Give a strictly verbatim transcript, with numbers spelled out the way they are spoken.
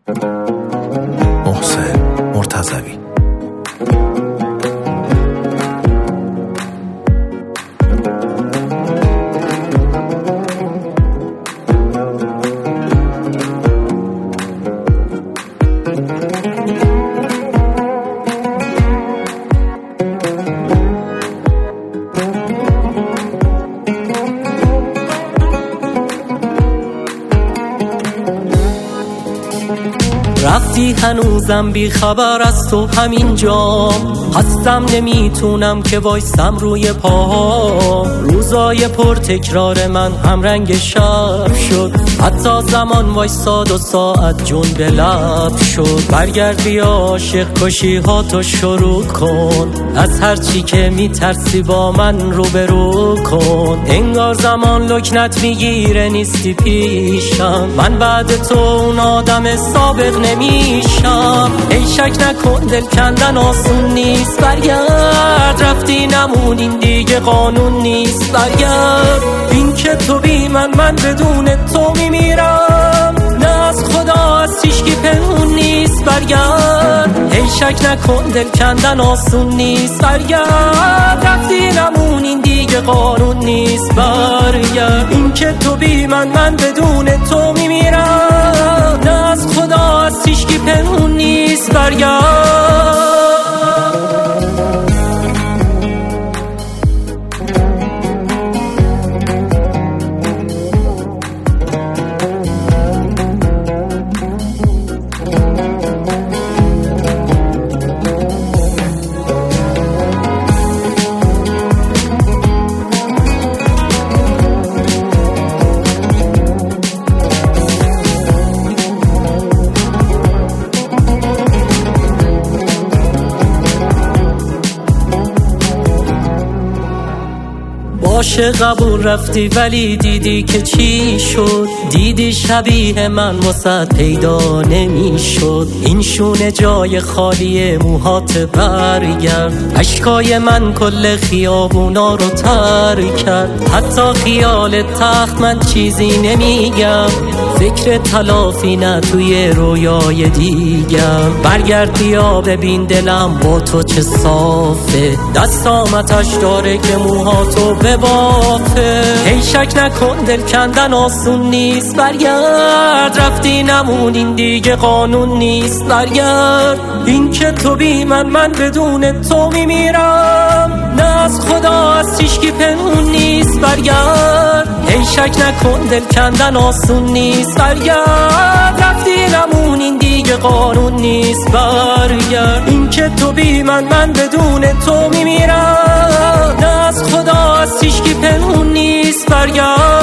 محسن مرتضوی. رفتی هنوزم بی خبر از تو همینجا هستم، نمیتونم که وایستم روی پاها. روزای پر تکرار من هم رنگ شب شد، حتی زمان وایستاد و ساعت جون به لب شد. برگرد بیا عاشق کشی ها تو شروع کن، از هر چی که میترسی با من روبرو کن. انگار زمان لکنت میگیره نیستی پیشم، من بعد تو اون آدم سابق نمیشم. ای شک نکن دل کندن آسون نیست، برگرد رفتی نمونین دیگه قانون نیست. برگرد این که تو بی من من بدون تو میمیرم، نه از خدا از هیچکی پنهون نیست. برگرد ای شک نکن دل کندن آسون نیست، برگرد رفتی نمونین دیگه قانون نیست. برگرد این که تو بی من من بدون تو میمیرم، نه از خدا از هیچکی پنهون نیست. برگرد باشه قبول رفتی ولی دیدی که چی شد، دیدی شبیه من واسه پیدا نمی شد. این شونه جای خالی موهات برگرد، اشکای من کل خیابونا رو تر کرد. حتی خیال تخت من چیزی نمیگم، فکر تلافی نه توی رویای دیگم. برگرد بیا ببین دلم با تو چه صافه، دستامتش داره که موهاتو ببافه. ای شک نکن دل کندن آسون نیست، برگرد رفتی نمونین دیگه قانون نیست. برگرد این که تو بی من من بدون تو میمیرم، نه از خدا از هیچکی پنهون نیست. برگرد ای شک نکن دل کندن آسون نیست، برگرد رفتی نمونین دیگه قانون نیست. برگرد این که تو بی من من بدون تو میمیرم، نه از خدا از هیچکی پنهون نیست. برگرد